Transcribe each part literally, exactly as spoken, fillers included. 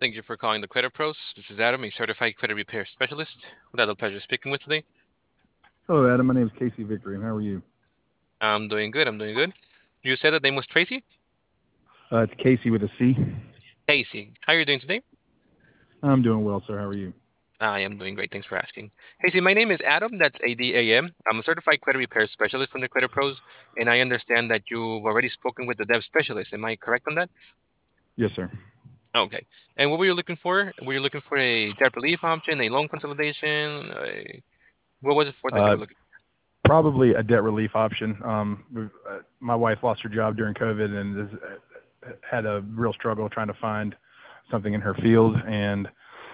Thank you for calling the Credit Pros. This is Adam, a certified credit repair specialist. Who I have the pleasure of speaking with today. Hello, Adam. My name is Casey Victory. How are you? I'm doing good. I'm doing good. You said the name was Tracy? Uh, it's Casey with a C. Casey. How are you doing today? I'm doing well, sir. How are you? I am doing great. Thanks for asking. Casey, my name is Adam. That's A D A M. I'm a certified credit repair specialist from the Credit Pros, and I understand that you've already spoken with the dev specialist. Am I correct on that? Yes, sir. Okay. And what were you looking for? Were you looking for a debt relief option, a loan consolidation? A... What was it for that you Uh, were looking Probably a debt relief option. Um, we've- uh, my wife lost her job during COVID and has uh, had a real struggle trying to find something in her field. And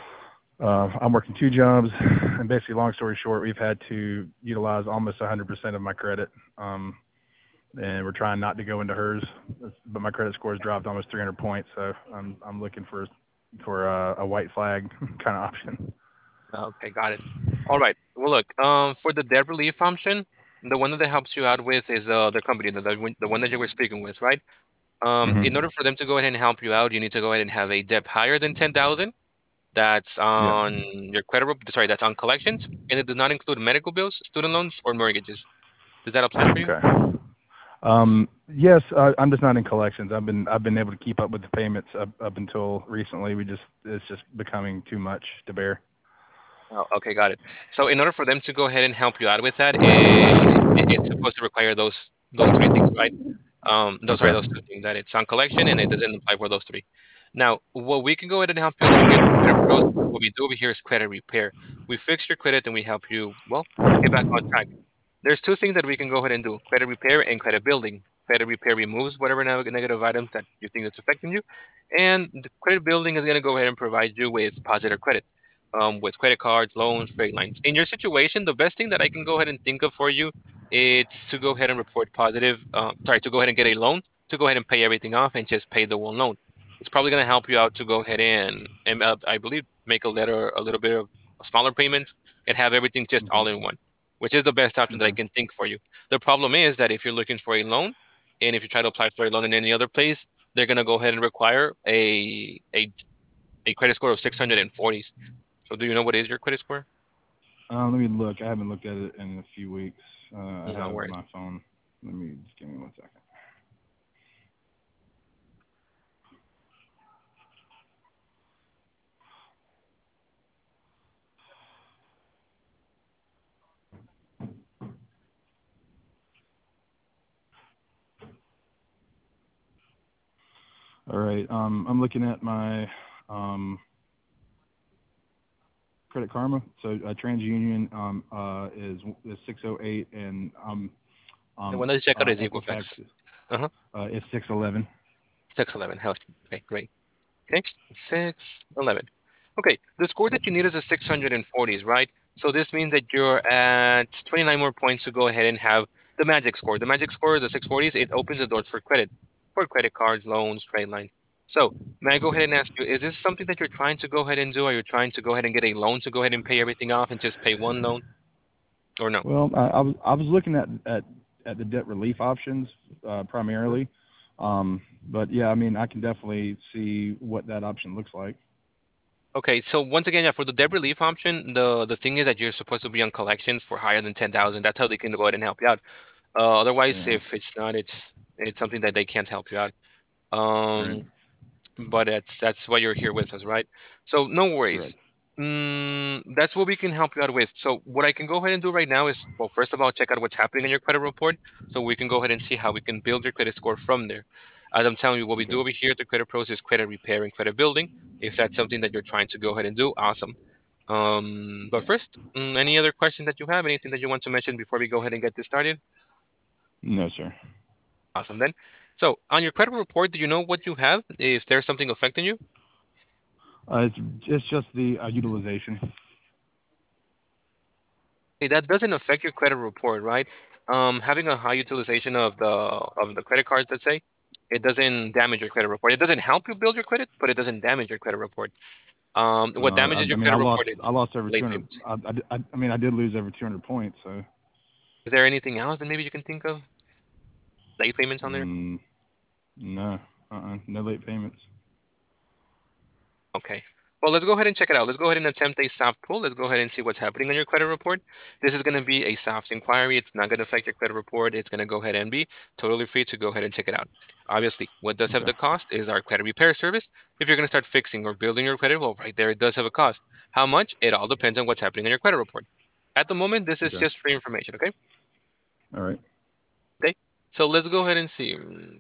uh, I'm working two jobs. And basically, long story short, we've had to utilize almost one hundred percent of my credit. Um, and we're trying not to go into hers, but my credit score has dropped almost three hundred points. So I'm I'm looking for for a, a white flag kind of option. Okay, got it. All right. Well, look, um, for the debt relief option, the one that helps you out with is uh, the company, the, the one the one that you were speaking with, right? Um, in Hmm. order for them to go ahead and help you out, you need to go ahead and have a debt higher than ten thousand. That's Yeah. on your credit, rep- sorry, that's on collections, and it does not include medical bills, student loans, or mortgages. Does that apply for you? Okay. Um, yes, uh, I'm just not in collections. I've been I've been able to keep up with the payments up, up until recently. We just it's just becoming too much to bear. Oh, okay, got it. So in order for them to go ahead and help you out with that, it, it, it's supposed to require those those three things, right? Um, those sorry, Okay. those two things that it's on collection and it doesn't apply for those three. Now, what we can go ahead and help you out with here at the Credit Pros, what we do over here is credit repair. We fix your credit and we help you, well, get back on track. There's two things that we can go ahead and do: credit repair and credit building. Credit repair removes whatever neg- negative items that you think that's affecting you, and the credit building is going to go ahead and provide you with positive credit, um, with credit cards, loans, trade lines. In your situation, the best thing that I can go ahead and think of for you is to go ahead and report positive. Uh, sorry, to go ahead and get a loan, to go ahead and pay everything off and just pay the one loan. It's probably going to help you out to go ahead and, and uh, I believe, make a letter, a little bit of smaller payments and have everything just Okay. all in one, which is the best option that I Okay. can think for you. The problem is that if you're looking for a loan, and if you try to apply for a loan in any other place, they're gonna go ahead and require a a, a credit score of six hundred forty. So do you know what is your credit score? Um, let me look. I haven't looked at it in a few weeks. Uh, I No have worries. my phone. Let me just give me one second. All right. Um, I'm looking at my um, Credit Karma. So uh, TransUnion um, uh, is is six oh eight, and um, The um, one that you check out uh, is Equifax Equifax. Uh-huh. uh, is six eleven. six eleven. Health. Okay, great. Okay, six eleven. Okay, the score that you need is a six hundred forties, right? So this means that you're at twenty-nine more points to go ahead and have the magic score. The magic score, the six forties, it opens the doors for credit, for credit cards, loans, trade lines. So may I go ahead and ask you, is this something that you're trying to go ahead and do? Are you trying to go ahead and get a loan to go ahead and pay everything off and just pay one loan, or no? Well, I, I was I was looking at at, at the debt relief options uh, primarily, um, but yeah, I mean I can definitely see what that option looks like. Okay, so once again, yeah, for the debt relief option, the the thing is that you're supposed to be on collections for higher than ten thousand. That's how they can go ahead and help you out. Uh, otherwise, Yeah. if it's not, it's it's something that they can't help you out. Right. Um, but that's that's why you're here with us, right? So no worries. Correct. Mm, that's what we can help you out with. So what I can go ahead and do right now is, well, first of all, check out what's happening in your credit report, so we can go ahead and see how we can build your credit score from there. As I'm telling you, what we Okay. do over here at the Credit Pros is credit repair and credit building. If that's something that you're trying to go ahead and do, awesome. Um, but Okay. first, mm, any other questions that you have? Anything that you want to mention before we go ahead and get this started? No, sir. Awesome then. So on your credit report, do you know what you have? If there's something affecting you? Uh, it's it's just the uh, utilization. Okay, that doesn't affect your credit report, right? Um, having a high utilization of the of the credit cards, let's say, it doesn't damage your credit report. It doesn't help you build your credit, but it doesn't damage your credit report. Um, Uh, what I, damages I your mean, I credit lost report is I lost over late two hundred. payments. I, I, I I mean, I did lose over two hundred points. So Is there anything else that maybe you can think of? Late payments on there? mm, no, uh-uh, no late payments. Okay. Well, let's go ahead and check it out. Let's go ahead and attempt a soft pull. Let's go ahead and see what's happening on your credit report. This is going to be a soft inquiry. It's not going to affect your credit report. It's going to go ahead and be totally free to go ahead and check it out. Obviously, what does have Okay. the cost is our credit repair service. If you're going to start fixing or building your credit, well, right there, it does have a cost. How much? It all depends on what's happening on your credit report. At the moment, this is Okay. just free information, okay? All right. Okay. So let's go ahead and see.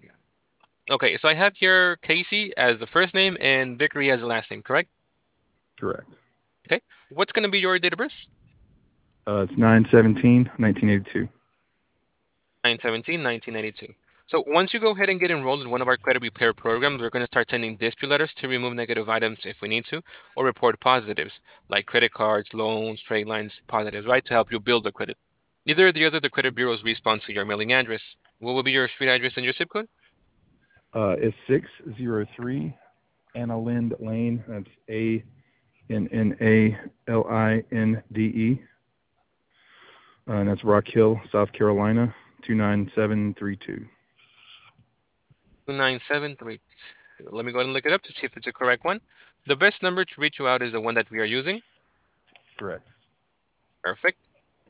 Okay, so I have here Casey as the first name and Vickery as the last name, correct? Correct. Okay. What's going to be your date of birth? Uh, it's nine seventeen nineteen eighty-two. nine seventeen nineteen ninety-two. So once you go ahead and get enrolled in one of our credit repair programs, we're going to start sending dispute letters to remove negative items if we need to, or report positives like credit cards, loans, trade lines, positives, right, to help you build the credit. Either or the other, the credit bureaus respond to your mailing address. What will be your street address and your zip code? Uh, it's six zero three Anna Lind Lane. That's A N N A L I N D E. Uh, and that's Rock Hill, South Carolina, two nine seven three two. two nine seven three. Let me go ahead and look it up to see if it's the correct one. The best number to reach you out is the one that we are using. Correct. Perfect.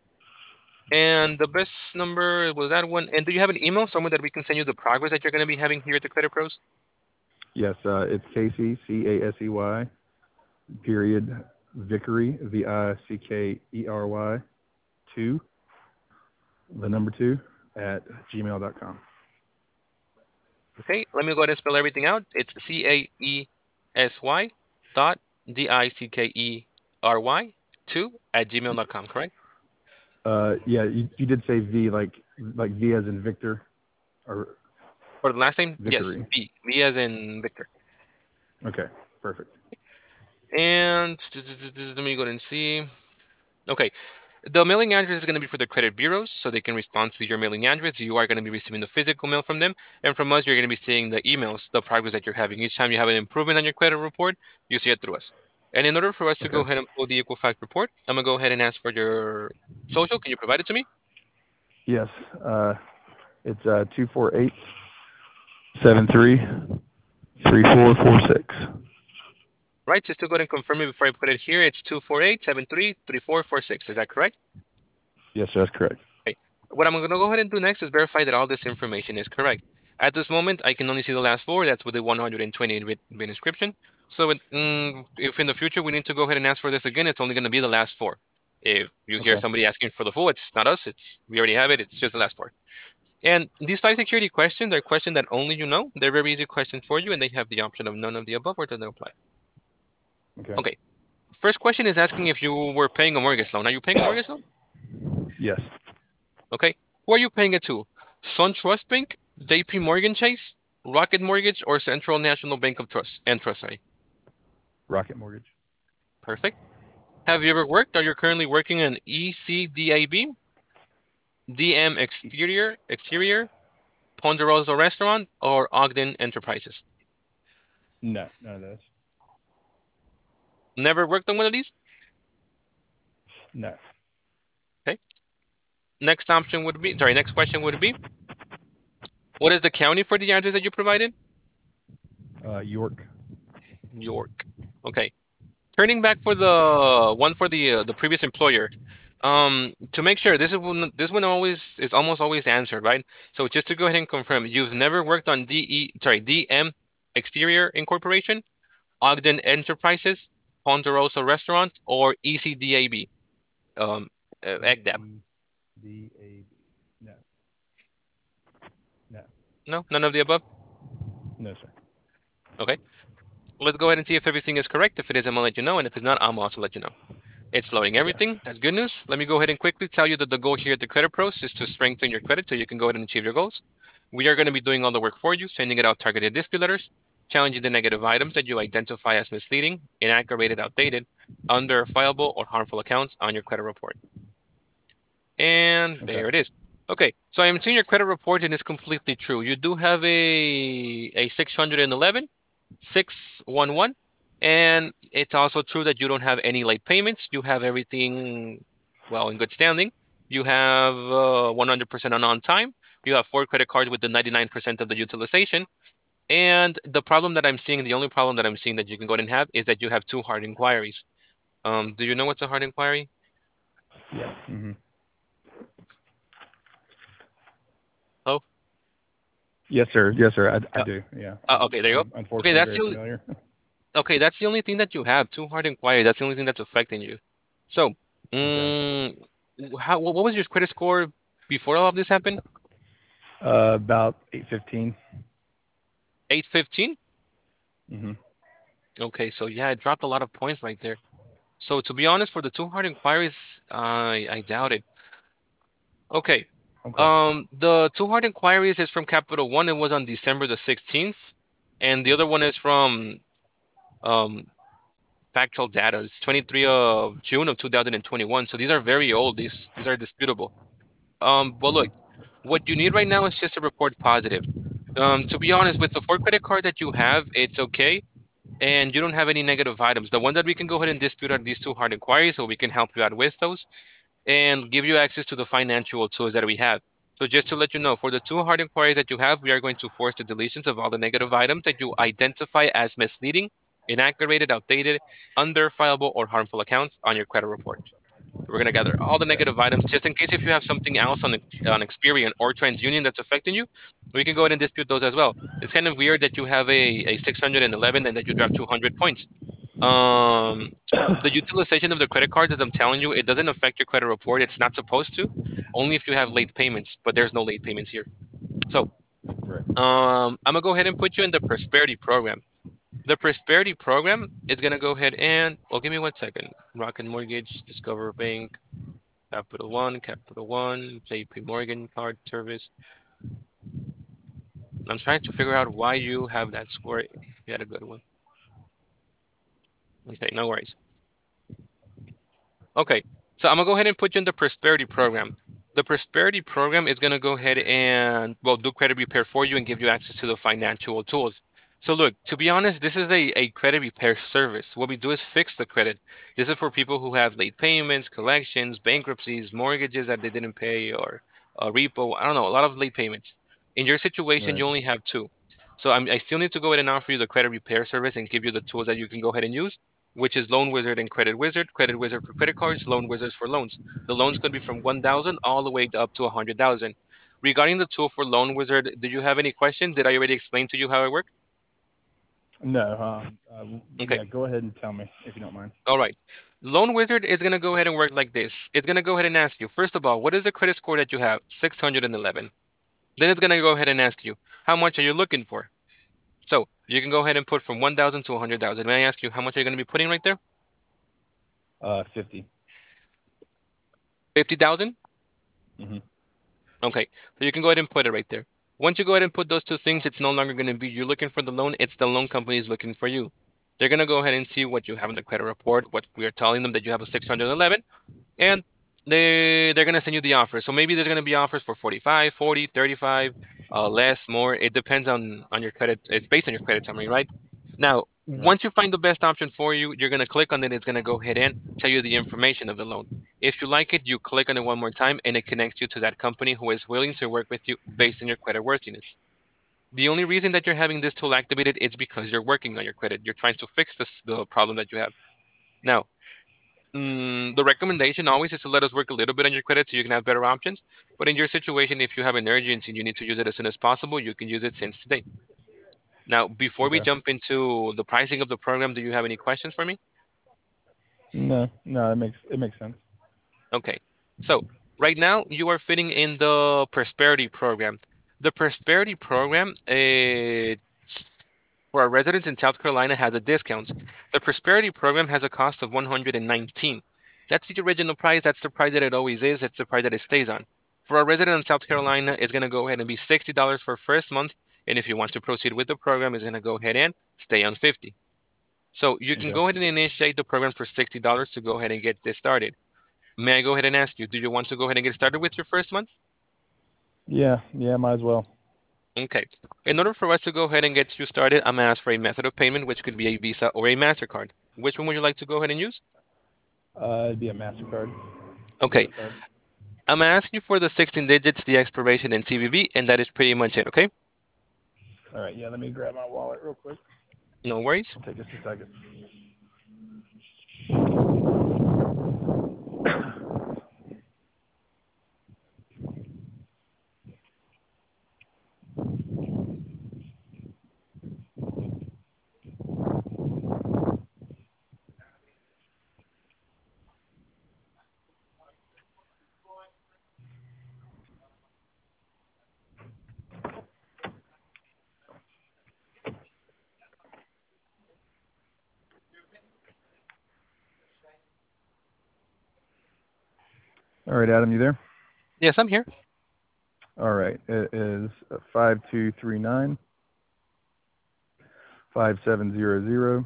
And the best number was that one. And do you have an email somewhere that we can send you the progress that you're going to be having here at the Credit Pros? Yes, uh, it's Casey, C A S E Y, period, Vickery, V I C K E R Y, two, the number two, at gmail dot com. Okay, let me go ahead and spell everything out. It's C A E S Y dot D I C K E R Y two at gmail dot com, correct? Uh, yeah, you, you did say V, like like V as in Victor, or For the last name? Yes, Vickery. V. V as in Victor. Okay, perfect. And let me go ahead and see. Okay, the mailing address is going to be for the credit bureaus, so they can respond to your mailing address. You are going to be receiving the physical mail from them, and from us, you're going to be seeing the emails, the progress that you're having. Each time you have an improvement on your credit report, you see it through us. And in order for us to go Okay. ahead and pull the Equifax report, I'm going to go ahead and ask for your social. Can you provide it to me? Yes, uh, it's uh, two four eight seven three three four four six. Right, just to go ahead and confirm it before I put it here, it's two four eight seven three three four four six. Is that correct? Yes, that's correct. Okay. What I'm going to go ahead and do next is verify that all this information is correct. At this moment, I can only see the last four. That's with the one hundred twenty bit inscription. So it, mm, if in the future we need to go ahead and ask for this again, it's only going to be the last four. If you hear Okay. somebody asking for the full, it's not us. It's we already have it. It's just the last four. And these five security questions are questions that only you know. They're very easy questions for you, and they have the option of none of the above or doesn't apply. Okay. Okay. First question is asking if you were paying a mortgage loan. Are you paying a mortgage loan? Yes. Okay. Who are you paying it to? SunTrust Bank, J P Morgan Chase, Rocket Mortgage, or Central National Bank of Trust and Trust, sorry. Rocket Mortgage. Perfect. Have you ever worked or you're currently working in E C D A B, D M Exterior, Exterior, Ponderosa Restaurant, or Ogden Enterprises? No, none of those. Never worked on one of these? No. Okay. Next option would be, sorry, next question would be, what is the county for the address that you provided? Uh, York. York. Okay. Turning back for the one for the uh, the previous employer, um, to make sure this is one this one always is almost always answered, right? So just to go ahead and confirm, you've never worked on D E sorry D M Exterior Incorporation, Ogden Enterprises, Ponderosa Restaurant, or E C D A B, um, uh, E E C D A B. C D A B. No. No. No, none of the above. No, sir. Okay, let's go ahead and see if everything is correct. If it is, I'm gonna let you know, and if it's not, I'm also let you know. It's loading Okay. everything. That's good news. Let me go ahead and quickly tell you that the goal here at the Credit Pros is to strengthen your credit so you can go ahead and achieve your goals. We are going to be doing all the work for you, sending it out targeted dispute letters, challenging the negative items that you identify as misleading, inaccurate, outdated, unverifiable, or harmful accounts on your credit report. And Okay. there it is. Okay, so I'm seeing your credit report and it's completely true. You do have a a six eleven, six one one, and it's also true that you don't have any late payments. You have everything, well, in good standing. You have uh, one hundred percent on on time. You have four credit cards with the ninety-nine percent of the utilization. And the problem that I'm seeing, the only problem that I'm seeing that you can go ahead and have is that you have two hard inquiries. Um, do you know what's a hard inquiry? Yeah. Hmm. Oh, Yes, sir. Yes, sir. I, I uh, do. Yeah. uh, I'm okay, there you I'm go. Okay, unfortunately that's very the only, familiar. okay, that's the only thing that you have, two hard inquiries. That's the only thing that's affecting you. So, Okay. mm, how, what was your credit score before all of this happened? Uh, about eight fifteen. eight fifteen? Hmm. Okay, so yeah, it dropped a lot of points right there. So to be honest, for the two hard inquiries, I I doubt it. Okay. Okay. Um, the two hard inquiries is from Capital One. It was on December the sixteenth, and the other one is from um Factual Data. It's twenty-three of June of two thousand twenty-one. So these are very old. These these are disputable. Um, well, Hmm. look, what you need right now is just a report positive. Um, to be honest, with the four credit card that you have, it's okay, and you don't have any negative items. The one that we can go ahead and dispute are these two hard inquiries, so we can help you out with those and give you access to the financial tools that we have. So just to let you know, for the two hard inquiries that you have, we are going to force the deletions of all the negative items that you identify as misleading, inaccurate, outdated, unverifiable, or harmful accounts on your credit report. We're going to gather all the Okay. negative items just in case if you have something else on, on Experian or TransUnion that's affecting you, we can go ahead and dispute those as well. It's kind of weird that you have a, a six hundred eleven and that you drop two hundred points. Um, the utilization of the credit cards, as I'm telling you, it doesn't affect your credit report. It's not supposed to, only if you have Hmm. late payments, but there's no late payments here. So, Right. um, I'm gonna go ahead and put you in the Prosperity program. The Prosperity program is gonna go ahead and, well, give me one second. Rocket Mortgage, Discover Bank, Capital One, Capital One, J P Morgan Card Service. I'm trying to figure out why you have that score. You had a good one. Okay, no worries. Okay, so I'm gonna go ahead and put you in the Prosperity program. The Prosperity program is gonna go ahead and, well, do credit repair for you and give you access to the financial tools. So look, to be honest, this is a, a credit repair service. What we do is fix the credit. This is for people who have late payments, collections, bankruptcies, mortgages that they didn't pay, or a repo. I don't know, a lot of late payments. In your situation, Right. you only have two. So I'm, I still need to go ahead and offer you the credit repair service and give you the tools that you can go ahead and use, which is Loan Wizard and Credit Wizard. Credit Wizard for credit cards, Loan Wizards for loans. The loans could be from one thousand all the way up to one hundred thousand. Regarding the tool for Loan Wizard, did you have any questions? Did I already explain to you how it works? No. Um. Uh, Okay. yeah. Go ahead and tell me if you don't mind. All right. Loan Wizard is going to go ahead and work like this. It's going to go ahead and ask you, first of all, what is the credit score that you have? six hundred eleven. Then it's going to go ahead and ask you, how much are you looking for? So you can go ahead and put from one thousand to one hundred thousand. May I ask you, how much are you going to be putting right there? Uh, fifty. fifty thousand? Hmm. Okay, so you can go ahead and put it right there. Once you go ahead and put those two things, it's no longer going to be you looking for the loan, it's the loan company is looking for you. They're going to go ahead and see what you have in the credit report, what we are telling them that you have a six hundred eleven, and they they're going to send you the offer. So maybe there's going to be offers for forty-five, forty, thirty-five, uh, less, more. It depends on on your credit. It's based on your credit summary, right? Now, Right. once you find the best option for you, you're going to click on it. It's going to go ahead and tell you the information of the loan. If you like it, you click on it one more time and it connects you to that company who is willing to work with you based on your credit worthiness. The only reason that you're having this tool activated is because you're working on your credit. You're trying to fix this, the problem that you have. Now, mm, the recommendation always is to let us work a little bit on your credit so you can have better options. But in your situation, if you have an urgency and you need to use it as soon as possible, you can use it since today. Now, before we Okay. jump into the pricing of the program, do you have any questions for me? No. No. It makes it makes sense. Okay. So right now you are fitting in the Prosperity program. The Prosperity program, uh, for our residents in South Carolina, has a discount. The Prosperity program has a cost of one hundred nineteen. That's the original price. That's the price that it always is. It's the price that it stays on. For our resident in South Carolina, it's going to go ahead and be sixty dollars for first month. And if you want to proceed with the program, it's going to go ahead and stay on fifty. So you can Okay. go ahead and initiate the program for sixty dollars to go ahead and get this started. May I go ahead and ask you, do you want to go ahead and get started with your first month? Yeah. Yeah. Might as well. Okay. In order for us to go ahead and get you started, I'm gonna ask for a method of payment, which could be a Visa or a MasterCard. Which one would you like to go ahead and use? Uh, it'd be a Mastercard. Okay. Debit card. I'm gonna ask you for the sixteen digits, the expiration, and C V V, and that is pretty much it, okay? All right, yeah, let me grab my wallet real quick. No worries. It'll take just a second. All right, Adam, you there? Yes, I'm here. All right, it is five two three nine five seven zero zero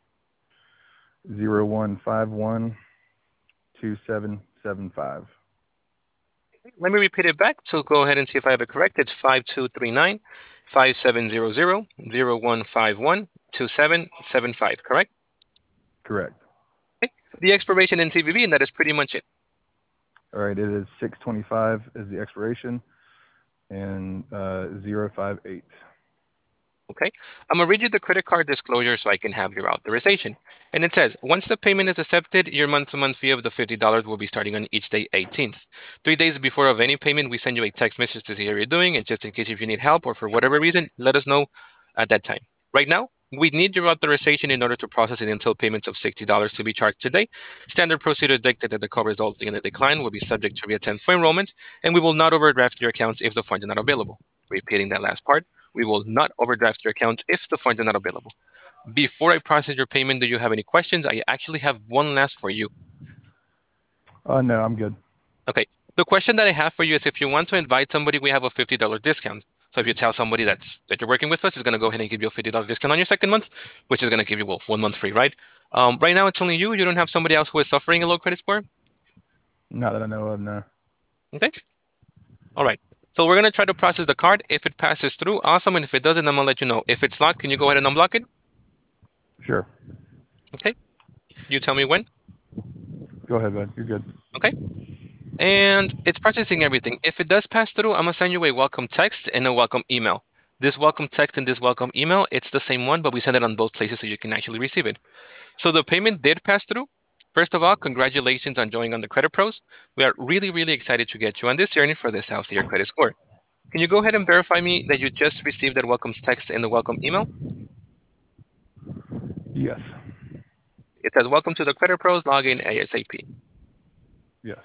zero one five one two seven seven five. Let me repeat it back. So go ahead and see if I have it correct. It's five two three nine five seven zero zero zero one five one two seven seven five, correct? Correct. Okay. The expiration in C V V, and that is pretty much it. All right, it is six twenty-five is the expiration, and uh, zero five eight. Okay. I'm going to read you the credit card disclosure so I can have your authorization. And it says, once the payment is accepted, your month-to-month fee of the fifty dollars will be starting on each day eighteenth. Three days before of any payment, we send you a text message to see how you're doing. And just in case if you need help or for whatever reason, let us know at that time. Right now, we need your authorization in order to process it until payments of sixty dollars to be charged today. Standard procedure dictated that the call resulting in a decline will be subject to reattend for enrollment, and we will not overdraft your accounts if the funds are not available. Repeating that last part. We will not overdraft your account if the funds are not available. Before I process your payment, do you have any questions? I actually have one last for you. Oh, no, I'm good. Okay. The question that I have for you is if you want to invite somebody, we have a fifty dollars discount. So if you tell somebody that's that you're working with us, it's going to go ahead and give you a fifty dollars discount on your second month, which is going to give you, well, one month free, right? Um, right now, it's only you. You don't have somebody else who is suffering a low credit score? Not that I know of, no. Okay. All right. So we're going to try to process the card. If it passes through, awesome. And if it doesn't, I'm going to let you know. If it's locked, can you go ahead and unblock it? Sure. Okay. You tell me when. Go ahead, bud. You're good. Okay. And it's processing everything. If it does pass through, I'm gonna send you a welcome text and a welcome email. This welcome text and this welcome email, it's the same one, but we send it on both places so you can actually receive it. So the payment did pass through. First of all, congratulations on joining on the Credit Pros. We are really, really excited to get you on this journey for this healthier credit score. Can you go ahead and verify me that you just received that welcome text and the welcome email? Yes. It says, welcome to the Credit Pros, log in ASAP. Yes.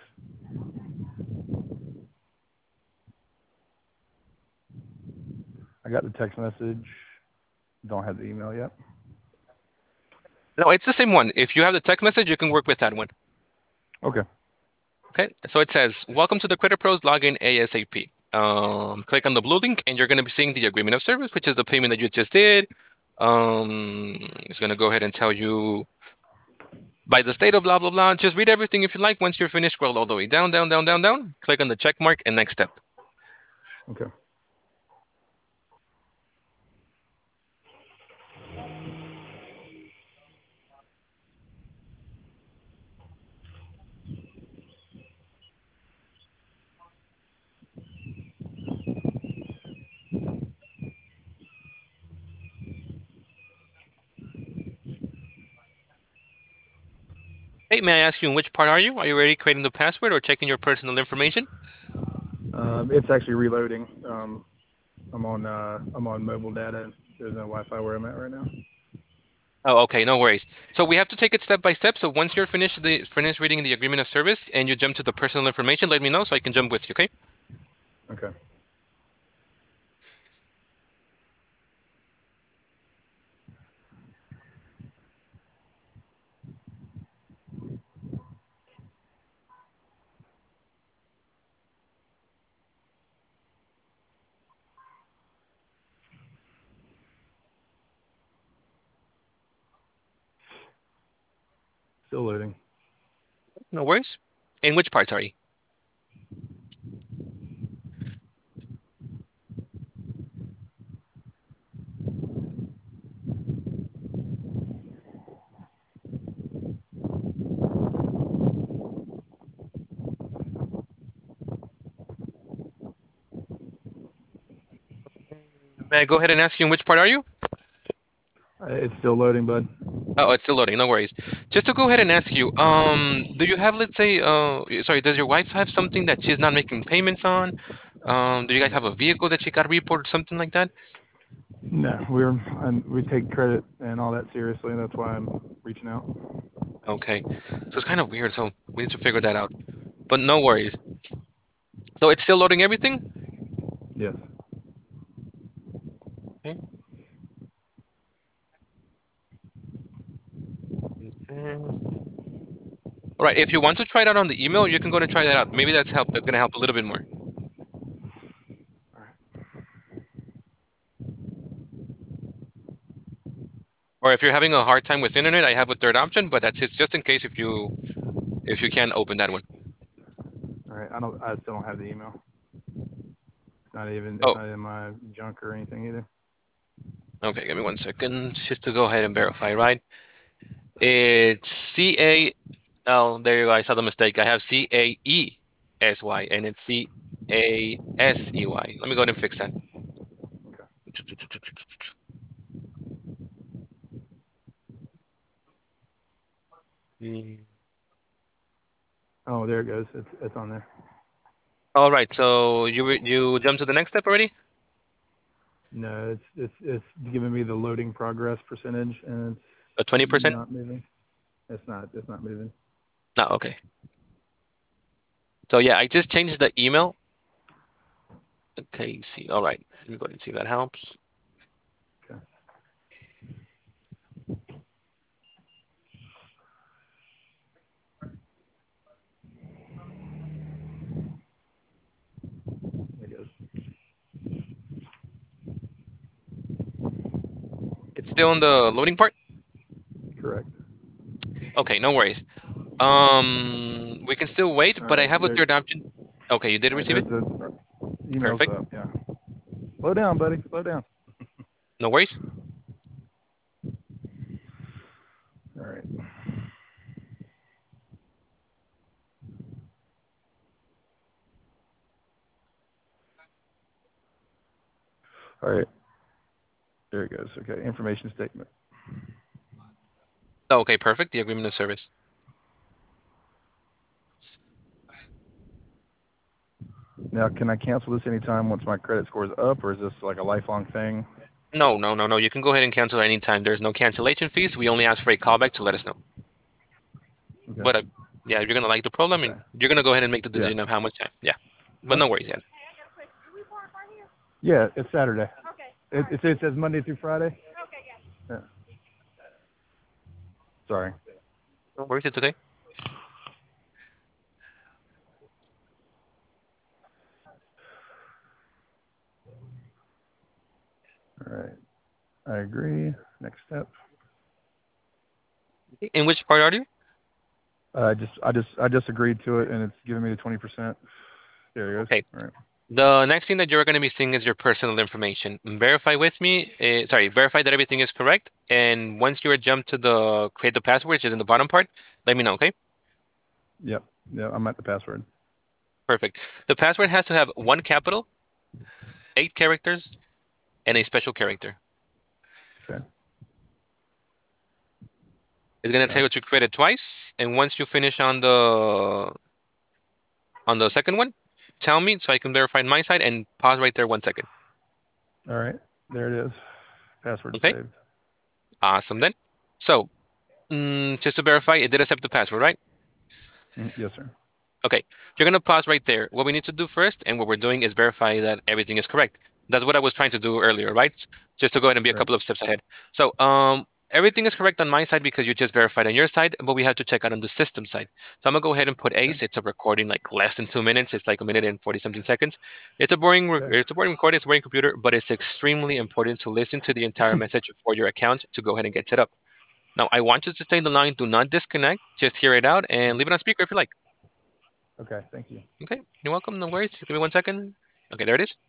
I got the text message. Don't have the email yet. No, it's the same one. If you have the text message, you can work with that one. Okay. Okay, so it says, welcome to the Credit Pros, log in ASAP. Um, click on the blue link and you're going to be seeing the agreement of service, which is the payment that you just did. Um, it's going to go ahead and tell you by the state of blah, blah, blah. Just read everything if you like. Once you're finished, scroll all the way down, down, down, down, down. Click on the check mark and next step. Okay. Hey, may I ask you in which part are you? Are you already creating the password or checking your personal information? Um, it's actually reloading. Um, I'm on uh, I'm on mobile data. There's no Wi-Fi where I'm at right now. Oh, okay, no worries. So we have to take it step by step. So once you're finished the finished reading the agreement of service and you jump to the personal information, let me know so I can jump with you, okay? Okay. Still loading. No worries. In which parts are you? May I go ahead and ask you in which part are you? Uh, It's still loading, bud. Oh, it's still loading. No worries. Just to go ahead and ask you, um, do you have, let's say, uh, sorry, does your wife have something that she's not making payments on? Um, do you guys have a vehicle that she got reported, something like that? No, we're and we take credit and all that seriously. That's why I'm reaching out. Okay. So it's kind of weird. So we need to figure that out. But no worries. So it's still loading everything? Yes. Okay. Mm. All right. If you want to try it out on the email, you can go and try that out. Maybe that's help. That's gonna help a little bit more. All right. Or if you're having a hard time with internet, I have a third option, but that's it's just in case if you if you can't open that one. All right. I don't. I still don't have the email. It's not even. It's Oh, not in my junk or anything either. okay. Give me one second, just to go ahead and verify. Right? It's C A. Oh, there you go. I saw the mistake. I have C A E S Y, and it's C A S E Y. Let me go ahead and fix that. Okay. Mm. Oh, there it goes. It's it's on there. All right. So you re- you jumped to the next step already? No, it's it's it's giving me the loading progress percentage, and it's A twenty percent? not moving. It's not. It's not moving. No. Okay. So yeah, I just changed the email. Okay. See. All right. Let me go ahead and see if that helps. Okay. There it goes. It's still in the loading part. Correct. Okay. No worries. Um, we can still wait, All but I right. have a There. third option. Okay, you did All right. receive it? There's the emails Perfect. up. Yeah. Slow down, buddy. Slow down. No worries. All right. All right. There it goes. Okay. Information statement. Okay, perfect. The agreement of service. Now, can I cancel this anytime once my credit score is up, or is this like a lifelong thing? No, no, no, no. You can go ahead and cancel anytime. There's no cancellation fees. We only ask for a callback to let us know. Okay. But uh, yeah, if you're gonna like the program, Okay. and you're gonna go ahead and make the Yeah. decision of how much time. Yeah, but Huh? no worries, yeah. Yeah. It's Saturday. It, it, says, it says Monday through Friday. Yeah. Sorry. No worries, it's okay. All right. I agree. Next step. In which part are you? Uh, I just I just I just agreed to it, and it's giving me the twenty percent. There it goes. Okay. All right. The next thing that you're gonna be seeing is your personal information. Verify with me. Uh, sorry, verify that everything is correct. And once you are jumped to the create the password, which is in the bottom part, let me know. Okay. Yep. Yeah. I'm at the password. Perfect. The password has to have one capital, eight characters, and a special character. Okay. It's gonna tell Got it. you to create it twice, and once you finish on the on the second one, tell me so I can verify on my side and pause right there one second. All right. There it is. Password Okay, saved. awesome then. So, mm, just to verify, it did accept the password, right? Mm, yes, sir. Okay, you're gonna pause right there. What we need to do first, and what we're doing is verify that everything is correct. That's what I was trying to do earlier, right? Just to go ahead and be a Right. couple of steps ahead. So, um, everything is correct on my side because you just verified on your side, but we have to check out on the system side. So I'm gonna go ahead and put Okay. Ace. It's a recording like less than two minutes. It's like a minute and forty something seconds. It's a boring, re- Okay. it's a boring recording. It's a boring computer, but it's extremely important to listen to the entire message for your account to go ahead and get set up. Now, I want you to stay in the line. Do not disconnect. Just hear it out and leave it on speaker if you like. Okay. Thank you. Okay, you're welcome. No worries. Just give me one second. Okay, there it is.